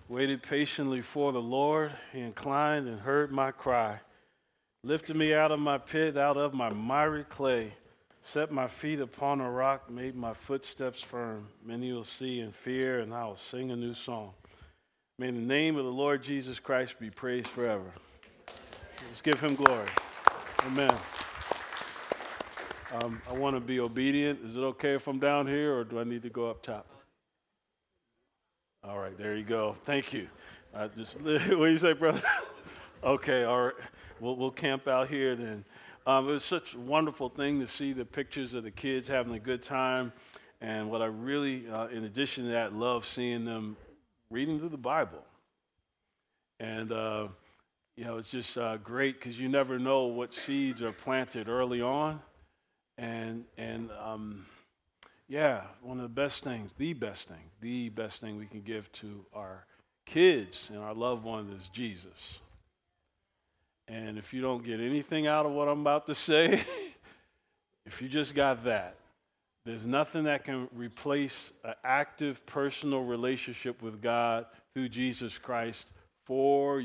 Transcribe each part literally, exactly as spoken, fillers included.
Waited patiently for the Lord. He inclined and heard my cry. Lifted me out of my pit, out of my miry clay. Set my feet upon a rock, made my footsteps firm. Many will see and fear, and I will sing a new song. May the name of the Lord Jesus Christ be praised forever. Let's give him glory. Amen. Um, I want to be obedient. Is it okay if I'm down here, or do I need to go up top? All right, there you go. Thank you. I just what do you say, brother? Okay, all right. We'll we'll camp out here then. Um, it was such a wonderful thing to see the pictures of the kids having a good time, and what I really, uh, in addition to that, love seeing them reading through the Bible. And uh, you know, it's just uh, great because you never know what seeds are planted early on, and and. Um, Yeah, one of the best things, the best thing, the best thing we can give to our kids and our loved ones is Jesus. And if you don't get anything out of what I'm about to say, if you just got that, there's nothing that can replace an active personal relationship with God through Jesus Christ for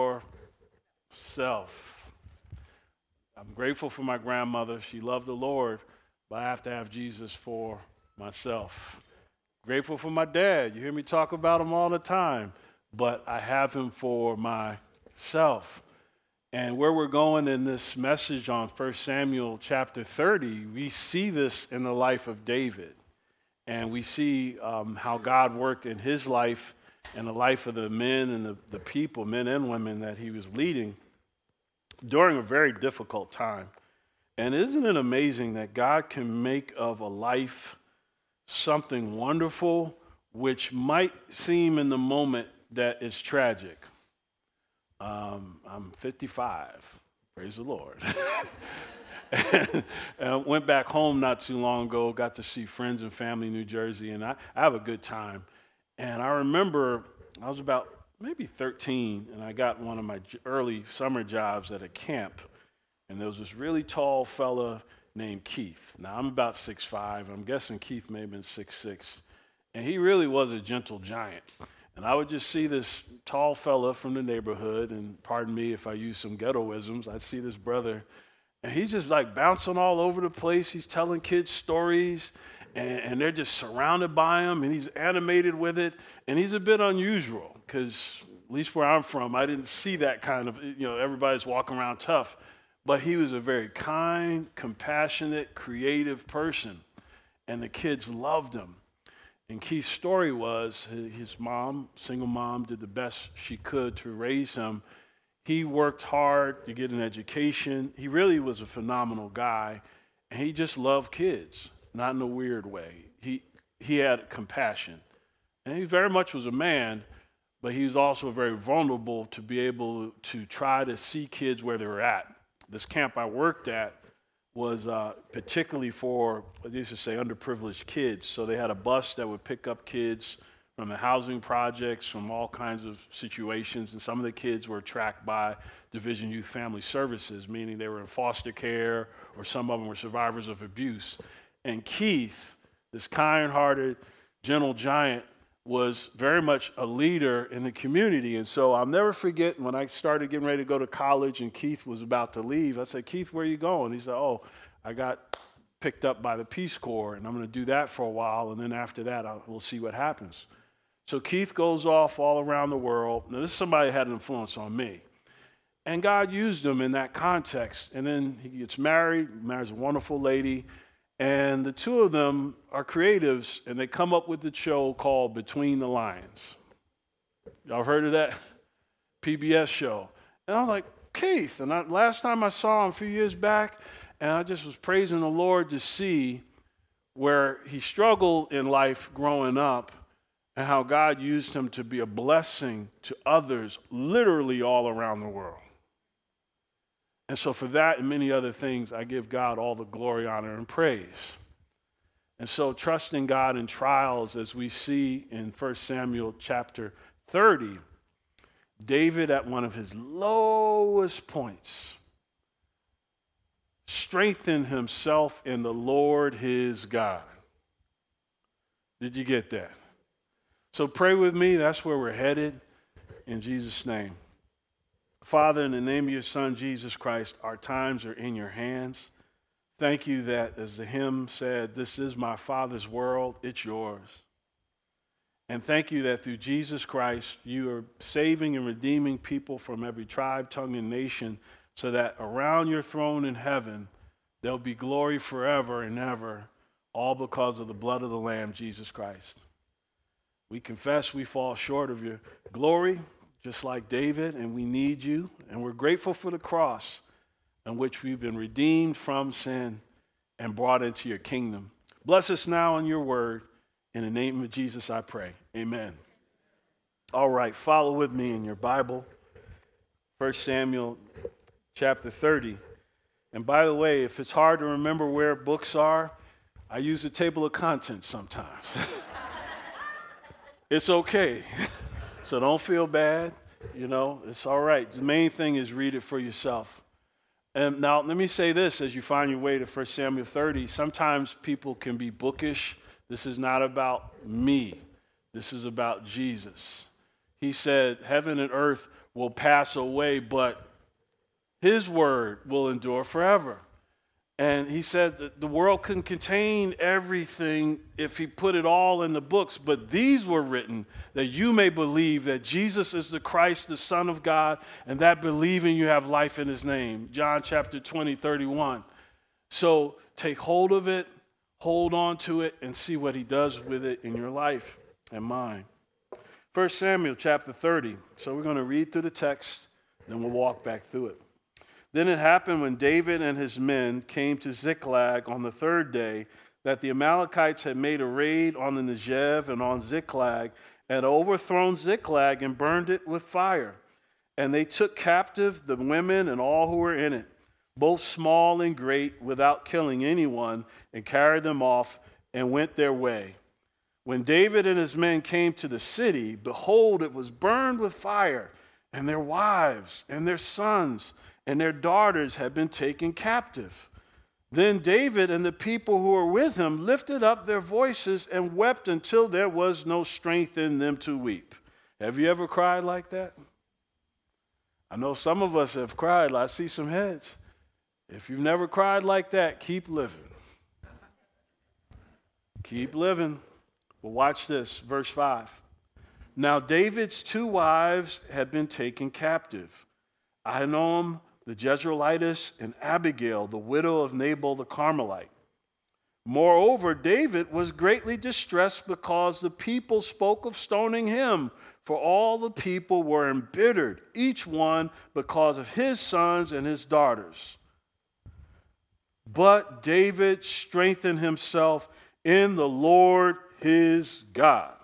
yourself. I'm grateful for my grandmother. She loved the Lord, but I have to have Jesus for myself. Grateful for my dad. You hear me talk about him all the time, but I have him for myself. And where we're going in this message on First Samuel chapter thirty, we see this in the life of David. And we see um, how God worked in his life and the life of the men and the, the people, men and women that he was leading during a very difficult time. And isn't it amazing that God can make of a life something wonderful, which might seem in the moment that it's tragic? Um, I'm fifty-five, praise the Lord. and, and I went back home not too long ago, got to see friends and family in New Jersey, and I, I have a good time. And I remember I was about maybe thirteen, and I got one of my early summer jobs at a camp. And there was this really tall fella named Keith. Now, I'm about six five. I'm guessing Keith may have been six six. And he really was a gentle giant. And I would just see this tall fella from the neighborhood, and pardon me if I use some ghettoisms, I'd see this brother, and he's just like bouncing all over the place. He's telling kids stories, and, and they're just surrounded by him, and he's animated with it. And he's a bit unusual because, at least where I'm from, I didn't see that kind of, you know, everybody's walking around tough. But he was a very kind, compassionate, creative person, and the kids loved him. And Keith's story was his mom, single mom, did the best she could to raise him. He worked hard to get an education. He really was a phenomenal guy, and he just loved kids, not in a weird way. He he had compassion, and he very much was a man, but he was also very vulnerable to be able to try to see kids where they were at. This camp I worked at was uh, particularly for, I used to say, underprivileged kids. So they had a bus that would pick up kids from the housing projects, from all kinds of situations. And some of the kids were tracked by Division Youth Family Services, meaning they were in foster care, or some of them were survivors of abuse. And Keith, this kind-hearted, gentle giant, was very much a leader in the community. And so I'll never forget when I started getting ready to go to college and Keith was about to leave, I said, Keith, where are you going? He said, oh, I got picked up by the Peace Corps, and I'm going to do that for a while, and then after that, I'll, we'll see what happens. So Keith goes off all around the world. Now, this is somebody who had an influence on me. And God used him in that context. And then he gets married, marries a wonderful lady, and the two of them are creatives, and they come up with the show called Between the Lines. Y'all heard of that? P B S show. And I was like, Keith. And I, last time I saw him a few years back, and I just was praising the Lord to see where he struggled in life growing up and how God used him to be a blessing to others literally all around the world. And so for that and many other things, I give God all the glory, honor, and praise. And so trusting God in trials, as we see in First Samuel chapter thirty, David at one of his lowest points strengthened himself in the Lord his God. Did you get that? So pray with me. That's where we're headed. in Jesus' name. Father, in the name of your Son, Jesus Christ, our times are in your hands. Thank you that, as the hymn said, this is my Father's world, it's yours. And thank you that through Jesus Christ, you are saving and redeeming people from every tribe, tongue, and nation, so that around your throne in heaven, there'll be glory forever and ever, all because of the blood of the Lamb, Jesus Christ. We confess we fall short of your glory, just like David, and we need you. And we're grateful for the cross in which we've been redeemed from sin and brought into your kingdom. Bless us now in your word. In the name of Jesus, I pray. Amen. All right, follow with me in your Bible. First Samuel chapter thirty. And by the way, if it's hard to remember where books are, I use a table of contents sometimes. It's okay. So don't feel bad. You know, it's all right. The main thing is read it for yourself. And now let me say this as you find your way to First Samuel thirty. Sometimes people can be bookish. This is not about me. This is about Jesus. He said, heaven and earth will pass away, but his word will endure forever. And he said that the world couldn't contain everything if he put it all in the books, but these were written that you may believe that Jesus is the Christ, the Son of God, and that believing you have life in his name. John chapter twenty, thirty-one. So take hold of it, hold on to it, and see what he does with it in your life and mine. First Samuel chapter thirty. So we're going to read through the text, then we'll walk back through it. Then it happened when David and his men came to Ziklag on the third day that the Amalekites had made a raid on the Negev and on Ziklag, and overthrown Ziklag and burned it with fire. And they took captive the women and all who were in it, both small and great, without killing anyone, and carried them off and went their way. When David and his men came to the city, behold, it was burned with fire, and their wives and their sons and their daughters had been taken captive. Then David and the people who were with him lifted up their voices and wept until there was no strength in them to weep. Have you ever cried like that? I know some of us have cried. I see some heads. If you've never cried like that, keep living. Keep living. Well, watch this, verse five. Now David's two wives had been taken captive, Ahinoam the Jezreelitess, and Abigail, the widow of Nabal the Carmelite. Moreover, David was greatly distressed because the people spoke of stoning him, for all the people were embittered, each one because of his sons and his daughters. But David strengthened himself in the Lord his God.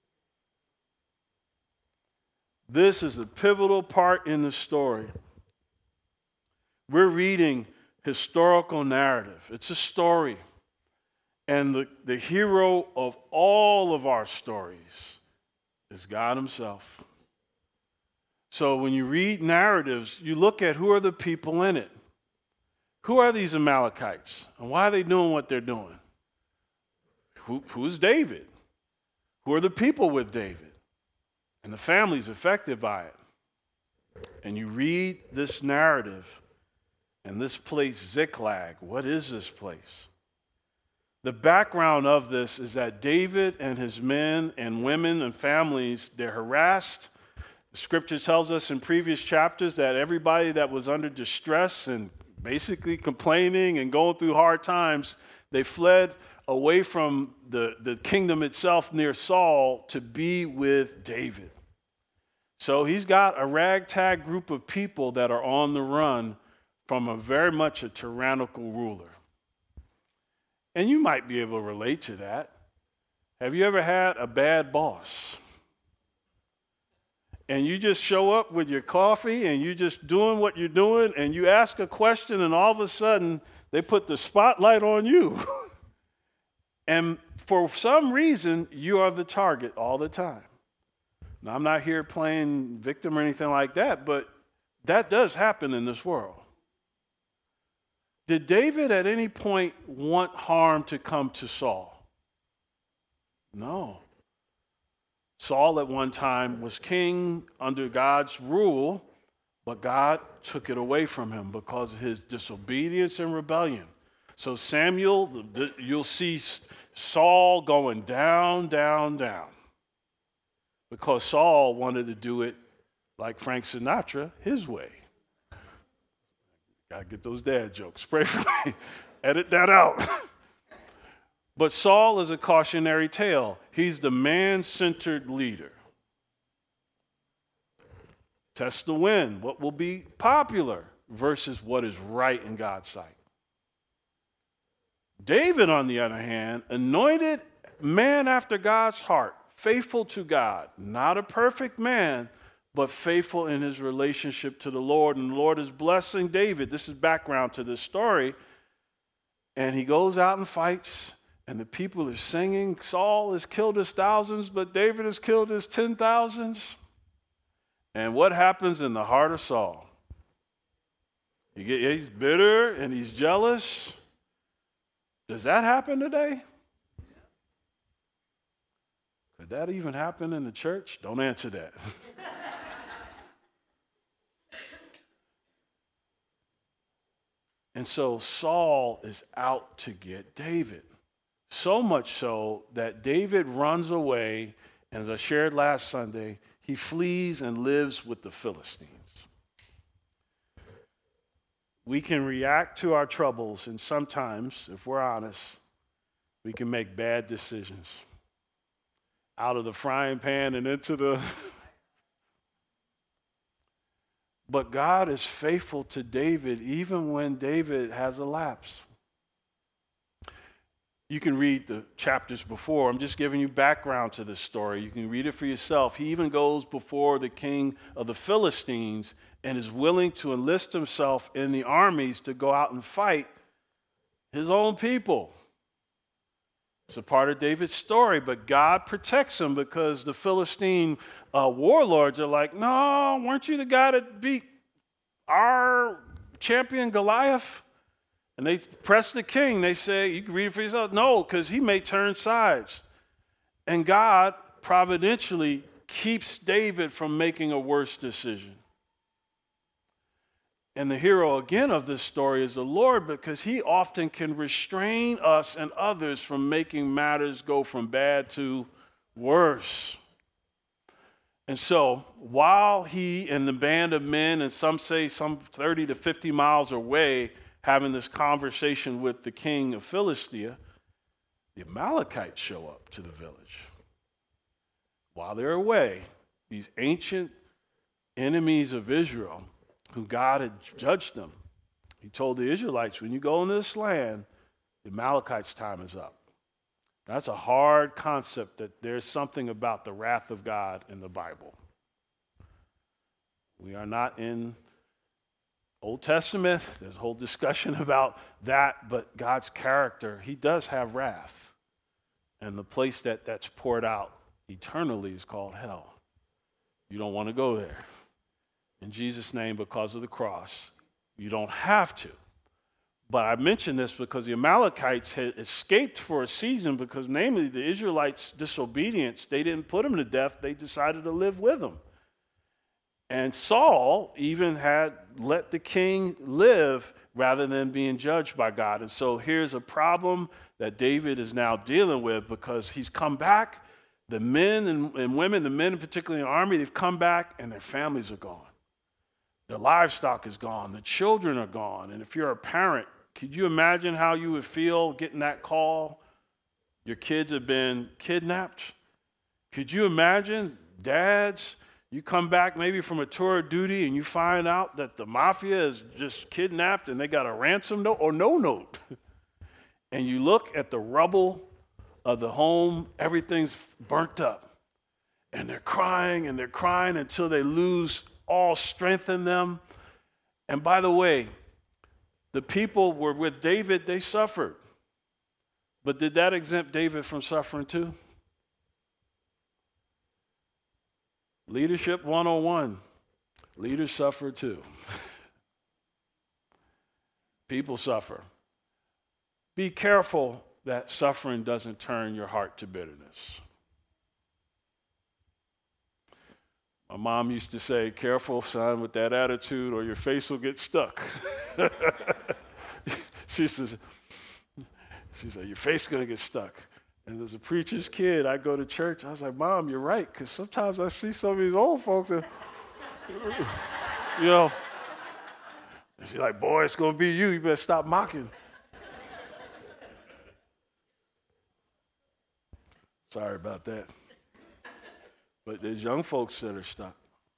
This is a pivotal part in the story. We're reading historical narrative. It's a story. And the, the hero of all of our stories is God himself. So when you read narratives, you look at who are the people in it. Who are these Amalekites? And why are they doing what they're doing? Who, who's David? Who are the people with David? And the families affected by it. And you read this narrative. And this place, Ziklag, what is this place? The background of this is that David and his men and women and families, they're harassed. The scripture tells us in previous chapters that everybody that was under distress and basically complaining and going through hard times, they fled away from the, the kingdom itself near Saul to be with David. So he's got a ragtag group of people that are on the run from a very much a tyrannical ruler. And you might be able to relate to that. Have you ever had a bad boss? And you just show up with your coffee and you're just doing what you're doing and you ask a question and all of a sudden they put the spotlight on you. And for some reason, you are the target all the time. Now, I'm not here playing victim or anything like that, but that does happen in this world. Did David at any point want harm to come to Saul? No. Saul at one time was king under God's rule, but God took it away from him because of his disobedience and rebellion. So Samuel, you'll see Saul going down, down, down. Because Saul wanted to do it like Frank Sinatra, his way. Gotta get those dad jokes. Pray for me. Edit that out. But Saul is a cautionary tale. He's the man-centered leader. Test the wind. What will be popular versus what is right in God's sight. David, on the other hand, anointed man after God's heart, faithful to God, not a perfect man, but faithful in his relationship to the Lord. And the Lord is blessing David. This is background to this story. And he goes out and fights, and the people are singing. Saul has killed his thousands, but David has killed his ten thousands. And what happens in the heart of Saul? You get, he's bitter and he's jealous. Does that happen today? Could that even happen in the church? Don't answer that. And so Saul is out to get David. So much so that David runs away, and as I shared last Sunday, he flees and lives with the Philistines. We can react to our troubles, and sometimes, if we're honest, we can make bad decisions. Out of the frying pan and into the... But God is faithful to David even when David has a lapse. You can read the chapters before. I'm just giving you background to this story. You can read it for yourself. He even goes before the king of the Philistines and is willing to enlist himself in the armies to go out and fight his own people. It's a part of David's story, but God protects him because the Philistine uh, warlords are like, no, weren't you the guy that beat our champion Goliath? And they press the king. They say, you can read it for yourself. No, because he may turn sides. And God providentially keeps David from making a worse decision. And the hero, again, of this story is the Lord, because he often can restrain us and others from making matters go from bad to worse. And so, while he and the band of men, and some say some thirty to fifty miles away, having this conversation with the king of Philistia, the Amalekites show up to the village. While they're away, these ancient enemies of Israel, who God had judged them, he told the Israelites, when you go into this land, the Amalekites' time is up. That's a hard concept, that there's something about the wrath of God in the Bible. We are not in Old Testament. There's a whole discussion about that, but God's character, he does have wrath. And the place that that's poured out eternally is called hell. You don't want to go there. In Jesus' name, because of the cross, you don't have to. But I mention this because the Amalekites had escaped for a season because, namely, the Israelites' disobedience, they didn't put them to death. They decided to live with them. And Saul even had let the king live rather than being judged by God. And so here's a problem that David is now dealing with, because he's come back. The men and, and women, the men particularly in the army, they've come back and their families are gone. The livestock is gone. The children are gone. And if you're a parent, could you imagine how you would feel getting that call? Your kids have been kidnapped. Could you imagine, dads, you come back maybe from a tour of duty and you find out that the mafia has just kidnapped and they got a ransom note or no note. And you look at the rubble of the home, everything's burnt up. And they're crying and they're crying until they lose all strength in them. And by the way, the people were with David, they suffered. But did that exempt David from suffering too? Leadership one oh one. Leaders suffer too. People suffer. Be careful that suffering doesn't turn your heart to bitterness. mom used to say, careful, son, with that attitude or your face will get stuck. she says, she said, your face is going to get stuck. And as a preacher's kid, I go to church. I was like, Mom, you're right, because sometimes I see some of these old folks that, you know, and she's like, boy, it's going to be you. You better stop mocking. Sorry about that. But there's young folks that are stuck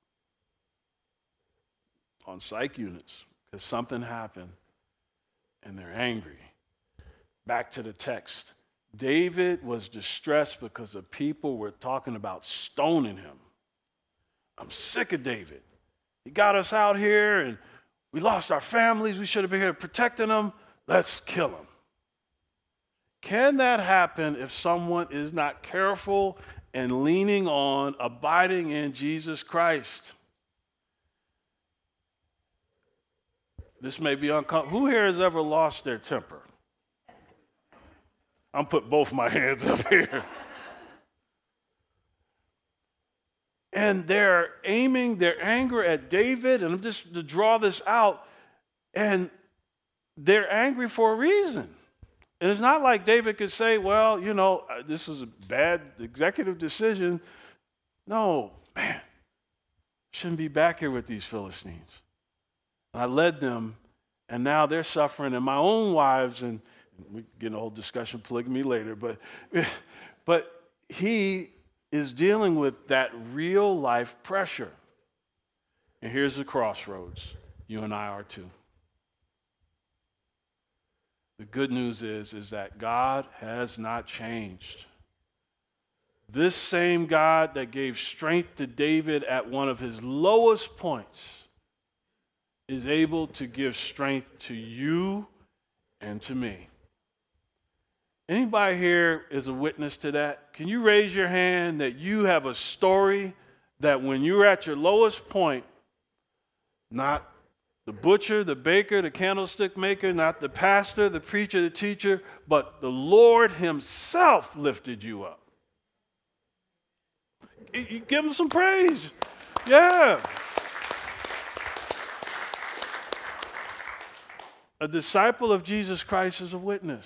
on psych units because something happened and they're angry. Back to the text. David was distressed because the people were talking about stoning him. I'm sick of David. He got us out here and we lost our families. We should have been here protecting them. Let's kill him. Can that happen if someone is not careful and leaning on, abiding in Jesus Christ? This may be uncomfortable. Who here has ever lost their temper? I'm putting both my hands up here. And they're aiming their anger at David, and I'm just to draw this out, and they're angry for a reason. And it's not like David could say, well, you know, this is a bad executive decision. No, man, shouldn't be back here with these Philistines. I led them, and now they're suffering, and my own wives, and we get in a whole discussion of polygamy later, but, but he is dealing with that real life pressure. And here's the crossroads. You and I are too. The good news is, is that God has not changed. This same God that gave strength to David at one of his lowest points is able to give strength to you and to me. Anybody here is a witness to that? Can you raise your hand that you have a story that when you're at your lowest point, not the butcher, the baker, the candlestick maker, not the pastor, the preacher, the teacher, but the Lord himself lifted you up? You give him some praise. Yeah. A disciple of Jesus Christ is a witness.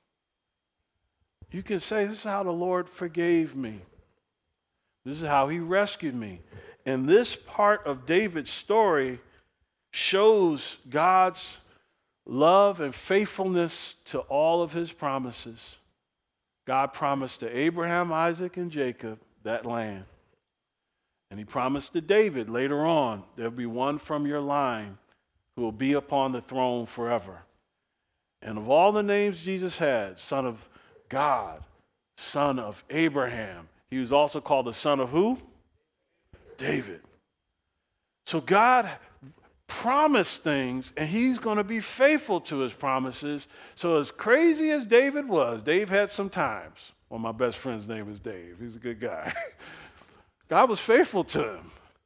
You can say, this is how the Lord forgave me. This is how he rescued me. And this part of David's story shows God's love and faithfulness to all of his promises. God promised to Abraham, Isaac, and Jacob that land. And he promised to David later on, there'll be one from your line who will be upon the throne forever. And of all the names Jesus had, Son of God, Son of Abraham, he was also called the son of who? David. So God promised things, and he's going to be faithful to his promises. So as crazy as David was, Dave had some times. Well, my best friend's name is Dave. He's a good guy. God was faithful to him,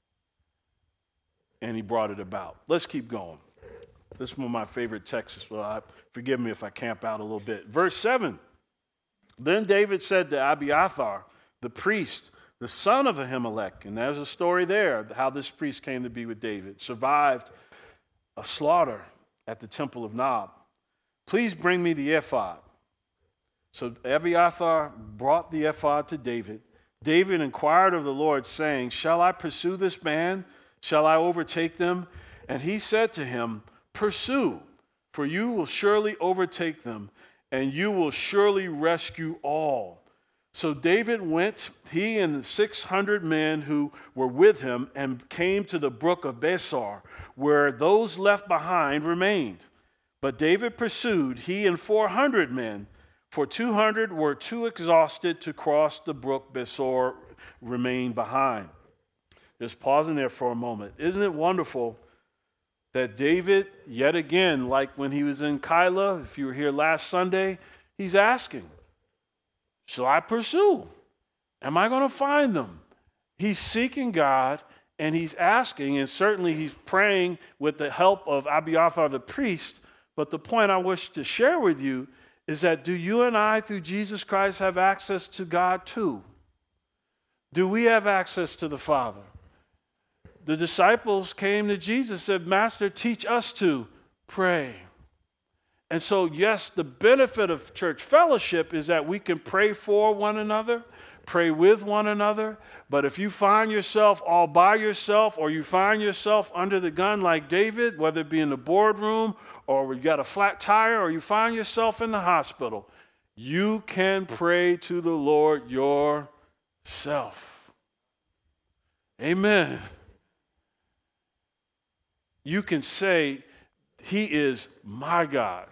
and he brought it about. Let's keep going. This is one of my favorite texts. Well, I, forgive me if I camp out a little bit. Verse seven. Then David said to Abiathar, the priest, the son of Ahimelech, and there's a story there, how this priest came to be with David, survived a slaughter at the temple of Nob. Please bring me the ephod. So Abiathar brought the ephod to David. David inquired of the Lord, saying, shall I pursue this band? Shall I overtake them? And he said to him, pursue, for you will surely overtake them, and you will surely rescue all. So David went, he and the six hundred men who were with him, and came to the brook of Besor, where those left behind remained. But David pursued, he and four hundred men, for two hundred were too exhausted to cross the brook. Besor remained behind. Just pausing there for a moment. Isn't it wonderful that David, yet again, like when he was in Keilah, if you were here last Sunday, he's asking, shall I pursue? Am I going to find them? He's seeking God, and he's asking, and certainly he's praying with the help of Abiathar the priest. But the point I wish to share with you is that do you and I, through Jesus Christ, have access to God too? Do we have access to the Father? the disciples came to Jesus and said, Master, teach us to pray. And so, yes, the benefit of church fellowship is that we can pray for one another, pray with one another. But if you find yourself all by yourself, or you find yourself under the gun like David, whether it be in the boardroom or you got a flat tire, or you find yourself in the hospital, you can pray to the Lord yourself. Amen. You can say, He is my God.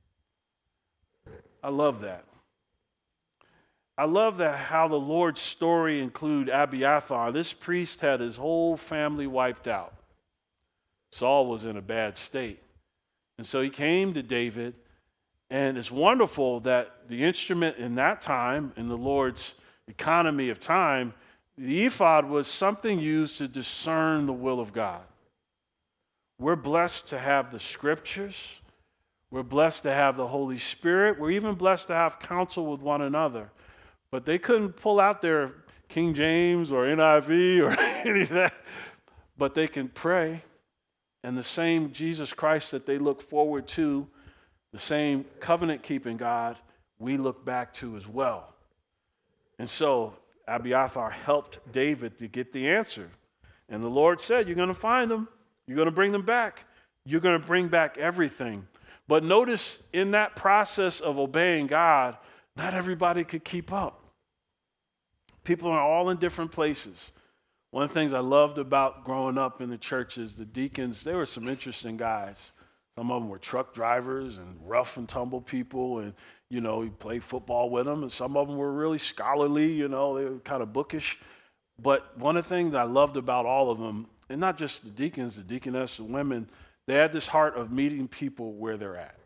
I love that. I love that how the Lord's story include Abiathar. This priest had his whole family wiped out. Saul was in a bad state. And so he came to David, and it's wonderful that the instrument in that time, in the Lord's economy of time, the ephod was something used to discern the will of God. We're blessed to have the scriptures. We're blessed to have the Holy Spirit. We're even blessed to have counsel with one another. But they couldn't pull out their King James or N I V or any of that. But they can pray. And the same Jesus Christ that they look forward to, the same covenant-keeping God, we look back to as well. And so Abiathar helped David to get the answer. And the Lord said, you're going to find them. You're going to bring them back. You're going to bring back everything. But notice in that process of obeying God, not everybody could keep up. People are all in different places. One of the things I loved about growing up in the church is the deacons, they were some interesting guys. Some of them were truck drivers and rough and tumble people, and, you know, you play football with them. And some of them were really scholarly, you know, they were kind of bookish. But one of the things I loved about all of them, and not just the deacons, the deaconess, the women, they had this heart of meeting people where they're at.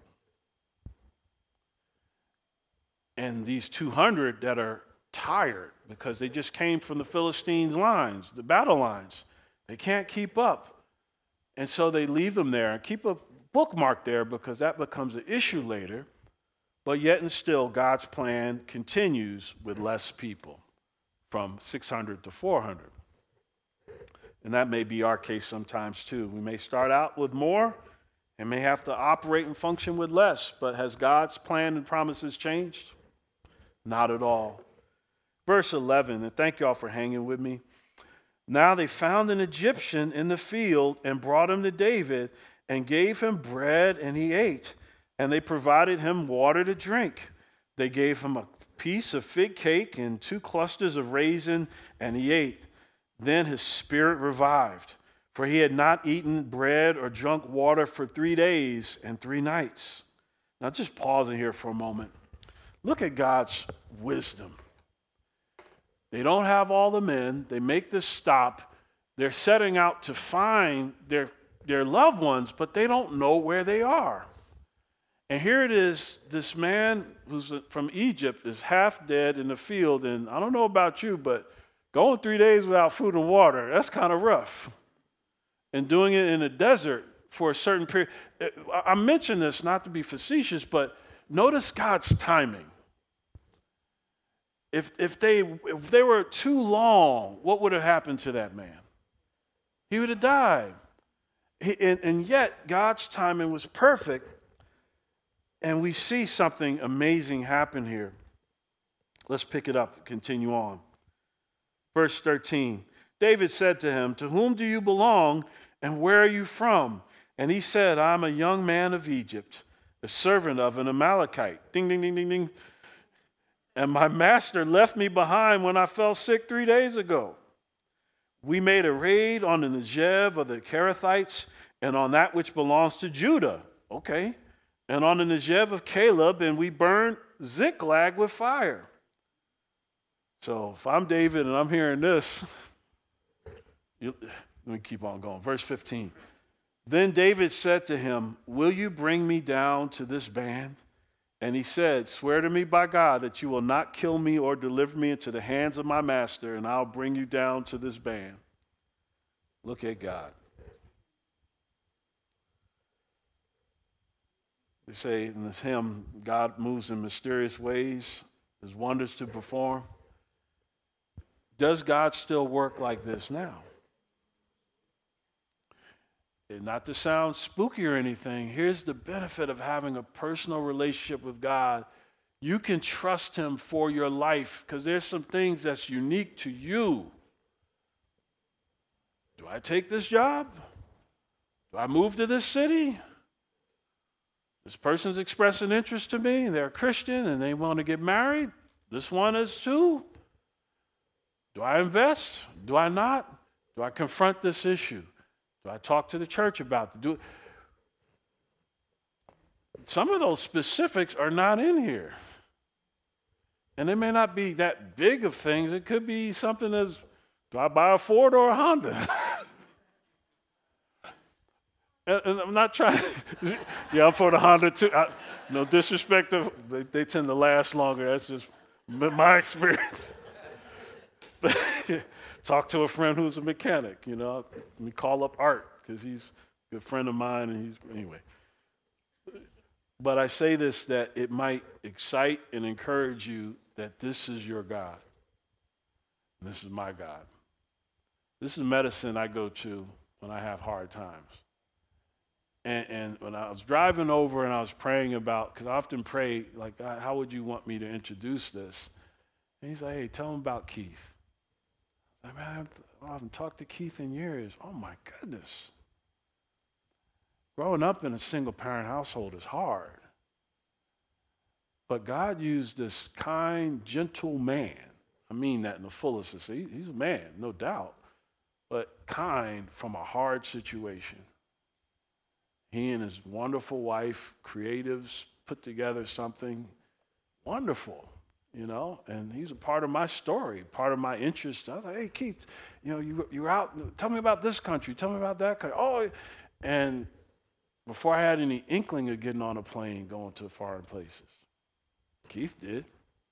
And these two hundred that are tired because they just came from the Philistines' lines, the battle lines, they can't keep up. And so they leave them there and keep a bookmark there because that becomes an issue later. But yet and still, God's plan continues with less people, from six hundred to four hundred. And that may be our case sometimes too. We may start out with more and may have to operate and function with less, but has God's plan and promises changed? Not at all. Verse eleven, and thank y'all for hanging with me. Now they found an Egyptian in the field and brought him to David and gave him bread and he ate. And they provided him water to drink. They gave him a piece of fig cake and two clusters of raisin and he ate. Then his spirit revived, for he had not eaten bread or drunk water for three days and three nights. Now just pausing here for a moment. Look at God's wisdom. They don't have all the men. They make this stop. They're setting out to find their, their loved ones, but they don't know where they are. And here it is, this man who's from Egypt is half dead in the field, and I don't know about you, but going three days without food and water, that's kind of rough. And doing it in a desert for a certain period. I mention this not to be facetious, but notice God's timing. If, if, they, if they were too long, what would have happened to that man? He would have died. He, and, and yet, God's timing was perfect, and we see something amazing happen here. Let's pick it up and continue on. Verse thirteen, David said to him, to whom do you belong, and where are you from? And he said, I'm a young man of Egypt, a servant of an Amalekite. Ding, ding, ding, ding, ding. And my master left me behind when I fell sick three days ago. We made a raid on the Negev of the Kerethites and on that which belongs to Judah. Okay. And on the Negev of Caleb, and we burned Ziklag with fire. So if I'm David and I'm hearing this, you, let me keep on going. Verse fifteen. Then David said to him, will you bring me down to this band? And he said, swear to me by God that you will not kill me or deliver me into the hands of my master, and I'll bring you down to this band. Look at God. They say in this hymn, God moves in mysterious ways, there's wonders to perform. Does God still work like this now? not to sound spooky or anything, here's the benefit of having a personal relationship with God. You can trust him for your life because there's some things that's unique to you. Do I take this job? Do I move to this city? This person's expressed an interest to me. They're a Christian and they want to get married. This one is too. Do I invest? Do I not? Do I confront this issue? Do I talk to the church about it? Do Some of those specifics are not in here. And they may not be that big of things. It could be something as, do I buy a Ford or a Honda? and, and I'm not trying, yeah, I'm for the Honda too. I, no disrespect, of, they, they tend to last longer. That's just my experience. Talk to a friend who's a mechanic, you know. Let me call up Art because he's a good friend of mine and he's, anyway. But I say this that it might excite and encourage you that this is your God. And this is my God. This is medicine I go to when I have hard times. And, and when I was driving over and I was praying about, because I often pray, like, God, how would you want me to introduce this? And he's like, hey, tell him about Keith. I was like, man, I haven't talked to Keith in years. Oh, my goodness. Growing up in a single-parent household is hard. But God used this kind, gentle man. I mean that in the fullest sense. He, he's a man, no doubt, but kind from a hard situation. He and his wonderful wife, creatives, put together something wonderful, you know, and he's a part of my story, part of my interest. I was like, hey, Keith, you know, you, you're out, tell me about this country, tell me about that country. Oh, and before I had any inkling of getting on a plane, going to foreign places, Keith did.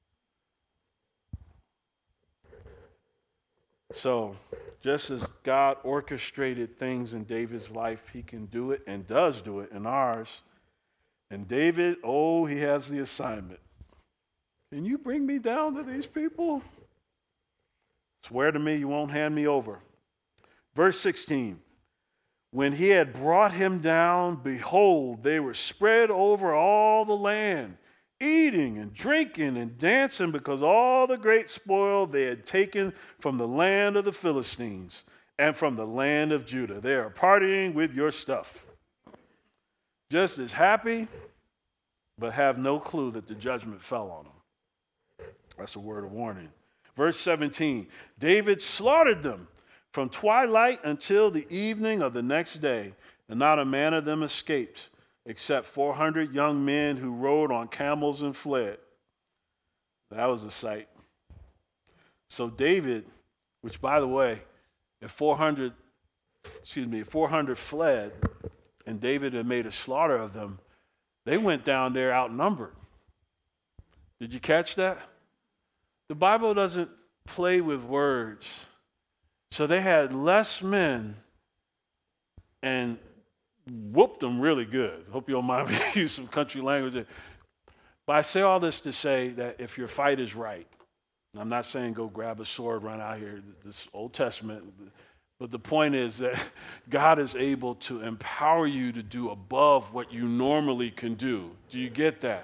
So just as God orchestrated things in David's life, he can do it and does do it in ours. And David, oh, he has the assignment. Can you bring me down to these people? Swear to me you won't hand me over. Verse sixteen. When he had brought him down, behold, they were spread over all the land, eating and drinking and dancing because all the great spoil they had taken from the land of the Philistines and from the land of Judah. They are partying with your stuff. Just as happy, but have no clue that the judgment fell on them. That's a word of warning. Verse seventeen, David slaughtered them from twilight until the evening of the next day, and not a man of them escaped, except four hundred young men who rode on camels and fled. That was a sight. So David, which by the way, if four hundred, excuse me, if four hundred fled, and David had made a slaughter of them, they went down there outnumbered. Did you catch that? The Bible doesn't play with words. So they had less men and whooped them really good. Hope you don't mind me using some country language. But I say all this to say that if your fight is right, and I'm not saying go grab a sword, run out here, this Old Testament, but the point is that God is able to empower you to do above what you normally can do. Do you get that?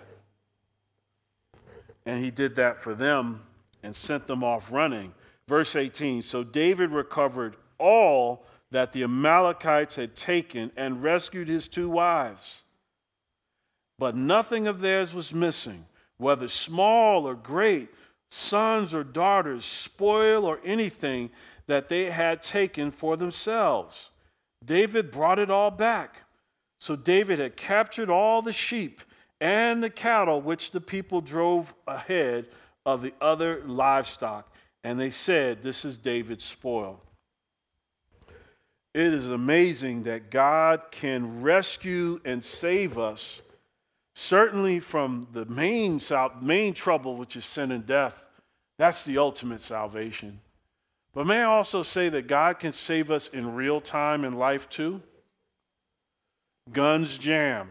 And he did that for them and sent them off running. Verse eighteen, so David recovered all that the Amalekites had taken and rescued his two wives. But nothing of theirs was missing, whether small or great, sons or daughters, spoil or anything that they had taken for themselves. David brought it all back. So David had captured all the sheep and the cattle which the people drove ahead of the other livestock. And they said, this is David's spoil. It is amazing that God can rescue and save us, certainly from the main, main trouble, which is sin and death. That's the ultimate salvation. But may I also say that God can save us in real time in life too? Guns jam.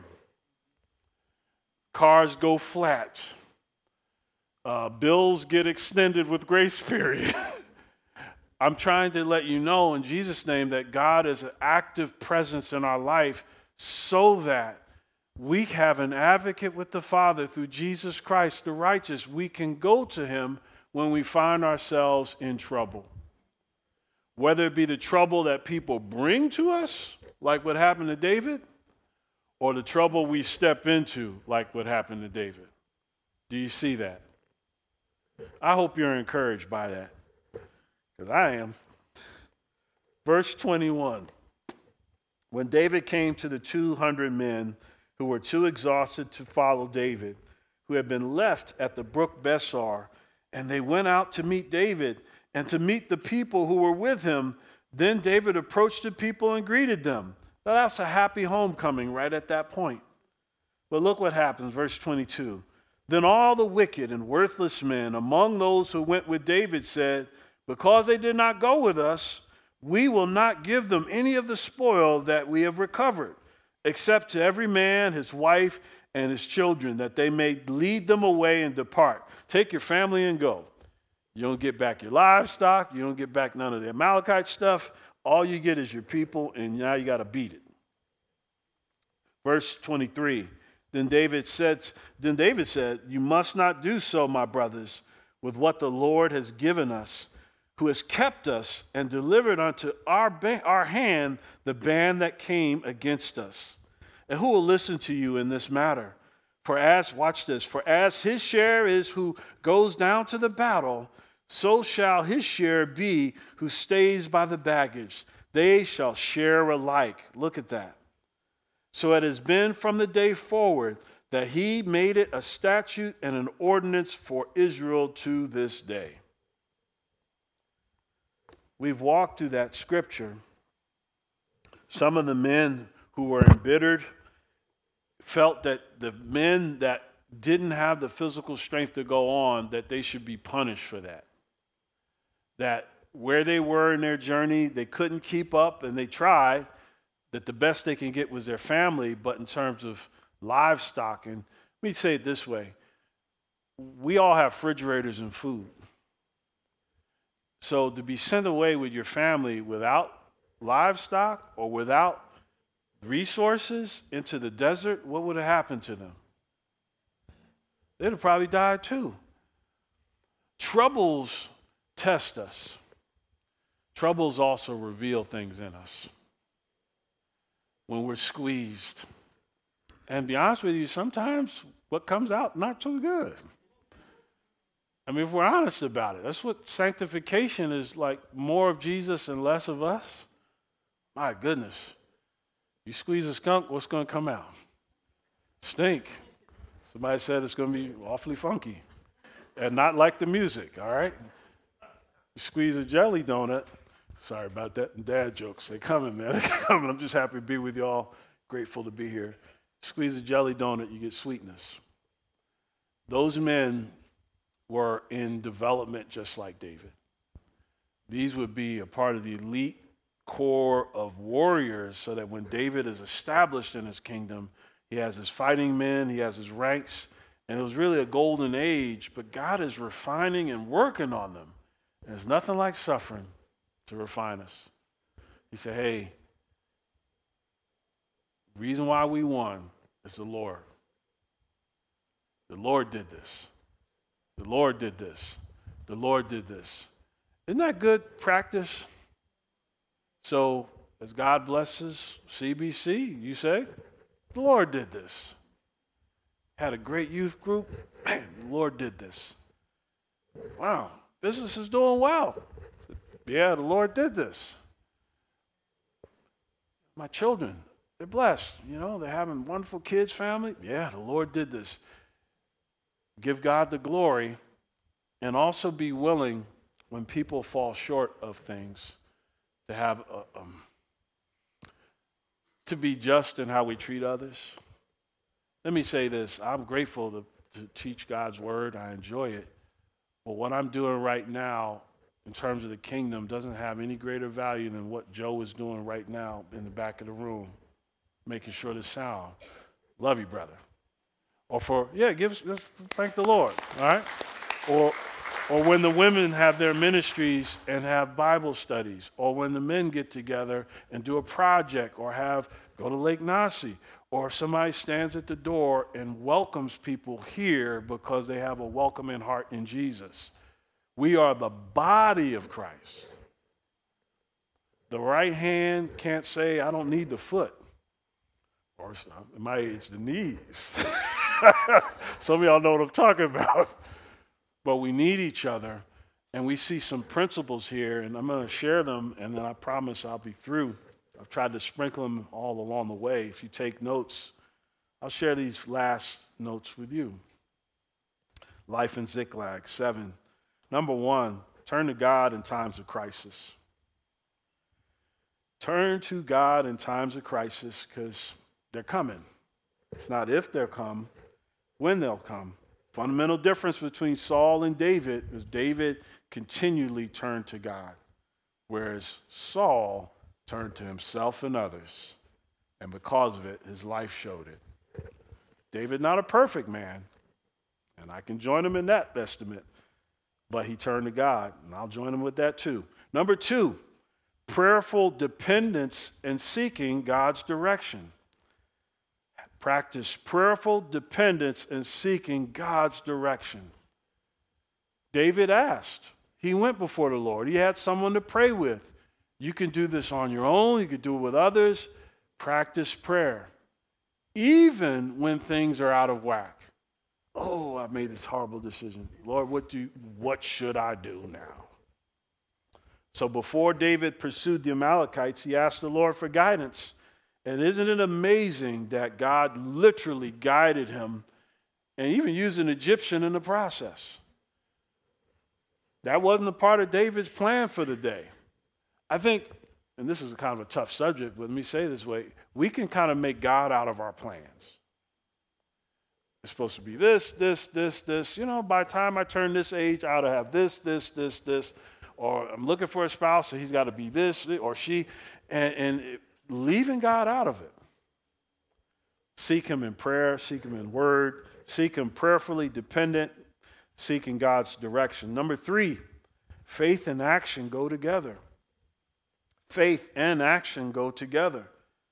Cars go flat. Uh, bills get extended with grace period. I'm trying to let you know in Jesus' name that God is an active presence in our life so that we have an advocate with the Father through Jesus Christ, the righteous. We can go to him when we find ourselves in trouble. Whether it be the trouble that people bring to us, like what happened to David, or the trouble we step into, like what happened to David. Do you see that? I hope you're encouraged by that, because I am. Verse twenty-one. When David came to the two hundred men who were too exhausted to follow David, who had been left at the brook Besor, and they went out to meet David and to meet the people who were with him, then David approached the people and greeted them. Now that's a happy homecoming right at that point. But look what happens, verse twenty-two. Then all the wicked and worthless men among those who went with David said, because they did not go with us, we will not give them any of the spoil that we have recovered, except to every man, his wife, and his children, that they may lead them away and depart. Take your family and go. You don't get back your livestock. You don't get back none of the Amalekite stuff. All you get is your people, and now you got to beat it. Verse twenty-three. Then David said, then David said, you must not do so, my brothers, with what the Lord has given us, who has kept us and delivered unto our, ba- our hand the band that came against us. And who will listen to you in this matter? For as, watch this, for as his share is who goes down to the battle, so shall his share be who stays by the baggage. They shall share alike. Look at that. So it has been from the day forward that he made it a statute and an ordinance for Israel to this day. We've walked through that scripture. Some of the men who were embittered felt that the men that didn't have the physical strength to go on, that they should be punished for that. That where they were in their journey, they couldn't keep up, and they tried, that the best they can get was their family, but in terms of livestock, and let me say it this way, we all have refrigerators and food. So to be sent away with your family without livestock or without resources into the desert, what would have happened to them? They'd have probably died too. Troubles test us. Troubles also reveal things in us when we're squeezed. And to be honest with you, sometimes what comes out, not too good. I mean, if we're honest about it, that's what sanctification is like, more of Jesus and less of us. My goodness. You squeeze a skunk, what's going to come out? Stink. Somebody said it's going to be awfully funky and not like the music, all right? You squeeze a jelly donut. Sorry about that. Dad jokes. They're coming, man. They're coming. I'm just happy to be with y'all. Grateful to be here. Squeeze a jelly donut, you get sweetness. Those men were in development just like David. These would be a part of the elite core of warriors so that when David is established in his kingdom, he has his fighting men, he has his ranks, and it was really a golden age, but God is refining and working on them. And there's nothing like suffering to refine us. He said, hey, reason why we won is the Lord. The Lord did this. The Lord did this. The Lord did this. Isn't that good practice? So as God blesses C B C, you say, the Lord did this. Had a great youth group. Man, the Lord did this. Wow, business is doing well. Yeah, the Lord did this. My children, they're blessed. You know, they're having wonderful kids, family. Yeah, the Lord did this. Give God the glory, and also be willing when people fall short of things to have a, um, to be just in how we treat others. Let me say this. I'm grateful to, to teach God's word. I enjoy it. But what I'm doing right now in terms of the kingdom doesn't have any greater value than what Joe is doing right now in the back of the room, making sure the sound. Love you, brother. Or for, yeah, give, thank the Lord, all right? Or Or when the women have their ministries and have Bible studies, or when the men get together and do a project, or have go to Lake Nasi, or somebody stands at the door and welcomes people here because they have a welcoming heart in Jesus. We are the body of Christ. The right hand can't say, I don't need the foot. Or at my age, the knees. Some of y'all know what I'm talking about. But we need each other, and we see some principles here, and I'm going to share them, and then I promise I'll be through. I've tried to sprinkle them all along the way. If you take notes, I'll share these last notes with you. Life in Ziklag, seven. Number one, turn to God in times of crisis. Turn to God in times of crisis because they're coming. It's not if they'll come, when they'll come. Fundamental difference between Saul and David is David continually turned to God, whereas Saul turned to himself and others, and because of it, his life showed it. David, not a perfect man, and I can join him in that estimate, but he turned to God, and I'll join him with that too. Number two, prayerful dependence and seeking God's direction. Practice prayerful dependence and seeking God's direction. David asked. He went before the Lord. He had someone to pray with. You can do this on your own. You can do it with others. Practice prayer, even when things are out of whack. Oh, I've made this horrible decision. Lord, what do? What should I do now? So before David pursued the Amalekites, he asked the Lord for guidance. And isn't it amazing that God literally guided him and even used an Egyptian in the process? That wasn't a part of David's plan for the day. I think, and this is kind of a tough subject, but let me say it this way, we can kind of make God out of our plans. It's supposed to be this, this, this, this. You know, by the time I turn this age, I ought to have this, this, this, this. Or I'm looking for a spouse, so he's got to be this or she. And, and it, leaving God out of it. Seek him in prayer, seek him in word, seek him prayerfully dependent, seeking God's direction. Number three, faith and action go together. Faith and action go together.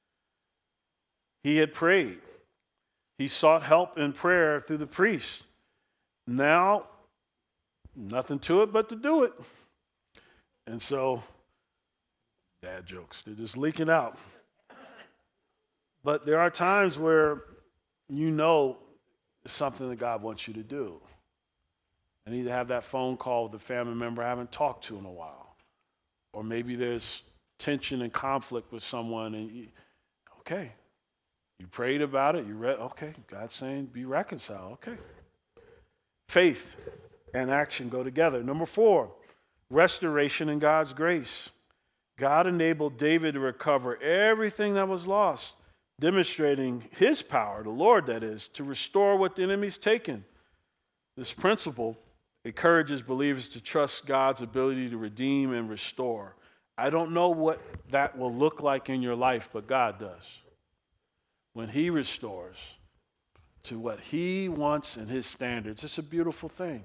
He had prayed. He sought help in prayer through the priest. Now, nothing to it but to do it. And so, dad jokes, they're just leaking out. But there are times where you know it's something that God wants you to do. And either have that phone call with a family member I haven't talked to in a while. Or maybe there's tension and conflict with someone and you, okay, you prayed about it, you read, okay, God's saying be reconciled, okay. Faith and action go together. Number four, restoration in God's grace. God enabled David to recover everything that was lost, demonstrating his power, the Lord that is, to restore what the enemy's taken. This principle encourages believers to trust God's ability to redeem and restore. I don't know what that will look like in your life, but God does. When he restores to what he wants and his standards, it's a beautiful thing.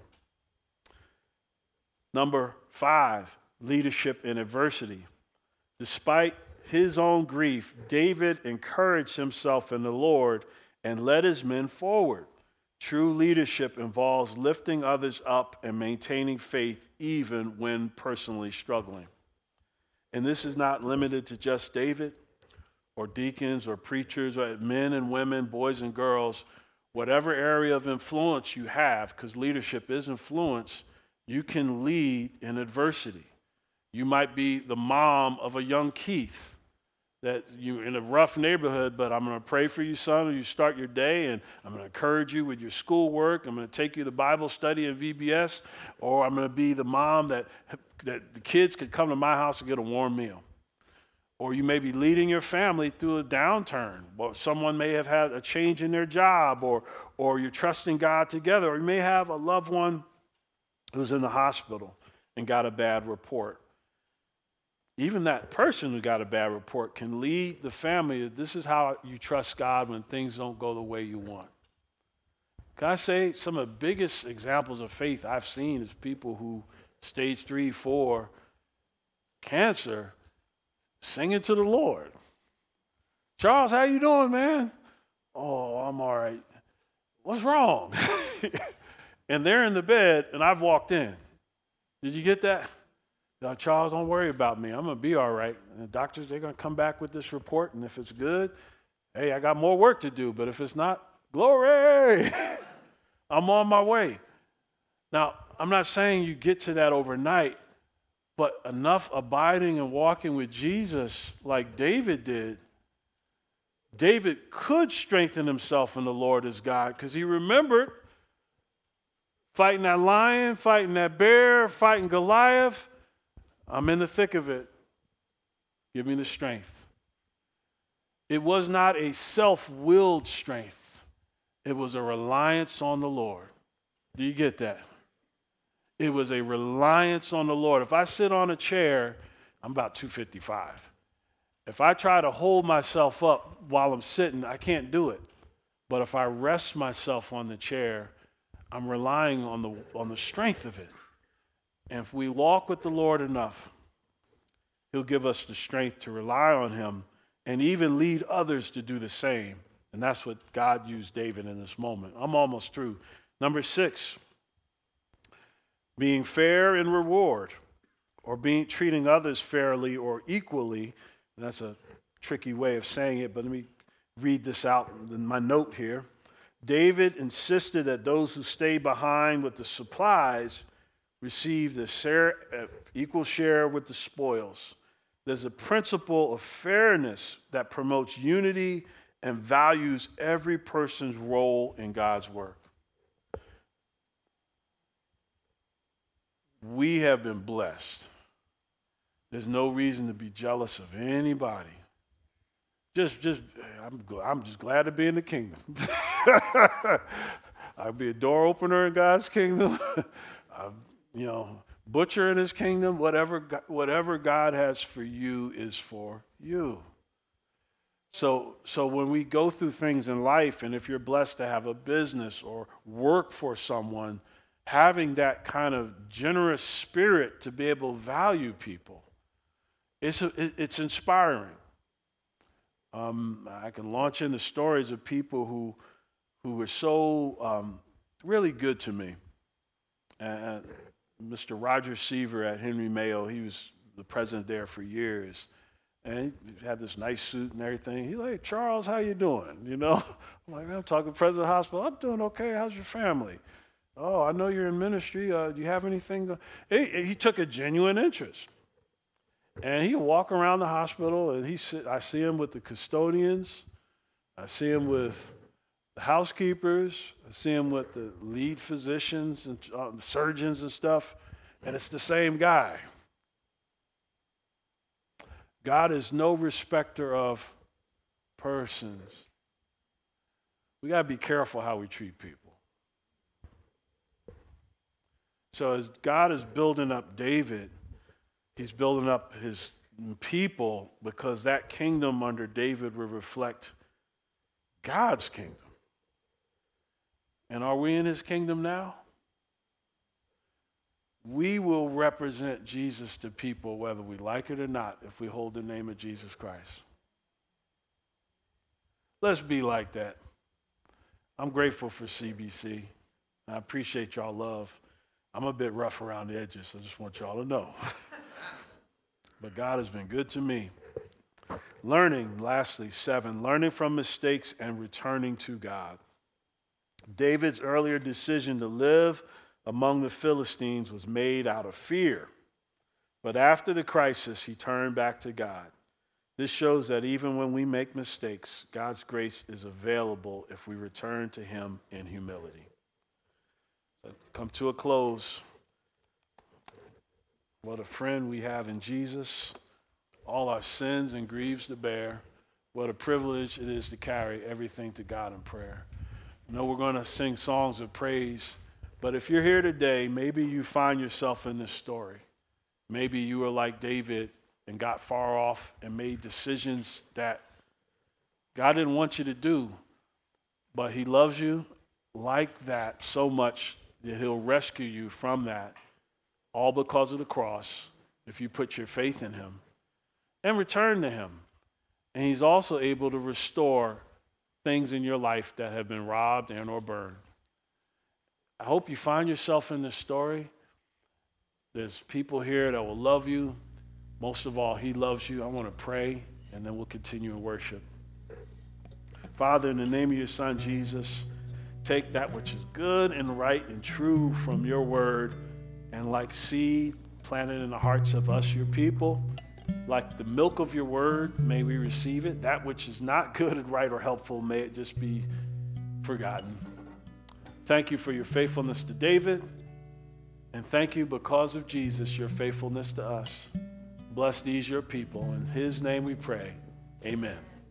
Number five, leadership in adversity. Despite his own grief, David encouraged himself in the Lord and led his men forward. True leadership involves lifting others up and maintaining faith even when personally struggling. And this is not limited to just David or deacons or preachers or men and women, boys and girls. Whatever area of influence you have, because leadership is influence, you can lead in adversity. You might be the mom of a young Keith that you're in a rough neighborhood, but I'm going to pray for you, son, when you start your day, and I'm going to encourage you with your schoolwork. I'm going to take you to Bible study in V B S, or I'm going to be the mom that, that the kids could come to my house and get a warm meal. Or you may be leading your family through a downturn, or someone may have had a change in their job, or, or you're trusting God together, or you may have a loved one who's in the hospital and got a bad report. Even that person who got a bad report can lead the family. This is how you trust God when things don't go the way you want. Can I say some of the biggest examples of faith I've seen is people who stage three, four cancer singing to the Lord. Charles, how you doing, man? Oh, I'm all right. What's wrong? And they're in the bed, and I've walked in. Did you get that? No, Charles, don't worry about me. I'm going to be all right. And the doctors, they're going to come back with this report, and if it's good, hey, I got more work to do. But if it's not, glory, I'm on my way. Now, I'm not saying you get to that overnight, but enough abiding and walking with Jesus like David did, David could strengthen himself in the Lord as God because he remembered fighting that lion, fighting that bear, fighting Goliath. I'm in the thick of it. Give me the strength. It was not a self-willed strength. It was a reliance on the Lord. Do you get that? It was a reliance on the Lord. If I sit on a chair, I'm about two fifty-five. If I try to hold myself up while I'm sitting, I can't do it. But if I rest myself on the chair, I'm relying on the, on the strength of it. And if we walk with the Lord enough, he'll give us the strength to rely on him and even lead others to do the same. And that's what God used David in this moment. I'm almost through. Number six, being fair in reward, or being treating others fairly or equally. And that's a tricky way of saying it, but let me read this out in my note here. David insisted that those who stay behind with the supplies received a share, equal share with the spoils. There's a principle of fairness that promotes unity and values every person's role in God's work. We have been blessed. There's no reason to be jealous of anybody. Just, just, I'm, I'm just glad to be in the kingdom. I'll be a door opener in God's kingdom. I'm, you know, butcher in his kingdom. Whatever, whatever God has for you is for you. So, so when we go through things in life, and if you're blessed to have a business or work for someone, having that kind of generous spirit to be able to value people, it's, a, it's inspiring. Um, I can launch into stories of people who who were so um, really good to me. Uh, Mister Roger Seaver at Henry Mayo, he was the president there for years. And he had this nice suit and everything. He's like, hey, Charles, how you doing? You know, I'm like, I'm talking to President Hospital. I'm doing okay. How's your family? Oh, I know you're in ministry. Uh, do you have anything? To... He, he took a genuine interest. And he'd walk around the hospital, and he sit, I see him with the custodians. I see him with the housekeepers. I see him with the lead physicians and uh, the surgeons and stuff. And it's the same guy. God is no respecter of persons. We got to be careful how we treat people. So as God is building up David, he's building up his people because that kingdom under David will reflect God's kingdom. And are we in his kingdom now? We will represent Jesus to people whether we like it or not if we hold the name of Jesus Christ. Let's be like that. I'm grateful for C B C. I appreciate y'all love. I'm a bit rough around the edges, so I just want y'all to know. But God has been good to me. Learning, lastly, seven, learning from mistakes and returning to God. David's earlier decision to live among the Philistines was made out of fear. But after the crisis, he turned back to God. This shows that even when we make mistakes, God's grace is available if we return to him in humility. So come to a close. What a friend we have in Jesus. All our sins and griefs to bear. What a privilege it is to carry everything to God in prayer. I know we're going to sing songs of praise, but if you're here today, maybe you find yourself in this story. Maybe you were like David and got far off and made decisions that God didn't want you to do, but he loves you like that so much that he'll rescue you from that, all because of the cross, if you put your faith in him and return to him. And he's also able to restore things in your life that have been robbed and or burned. I hope you find yourself in this story. There's people here that will love you. Most of all, he loves you. I want to pray, and then we'll continue in worship. Father, in the name of your son, Jesus, take that which is good and right and true from your word, and like seed planted in the hearts of us, your people, like the milk of your word, may we receive it. That which is not good and right or helpful, may it just be forgotten. Thank you for your faithfulness to David, and thank you because of Jesus, your faithfulness to us. Bless these, your people. In his name we pray. Amen.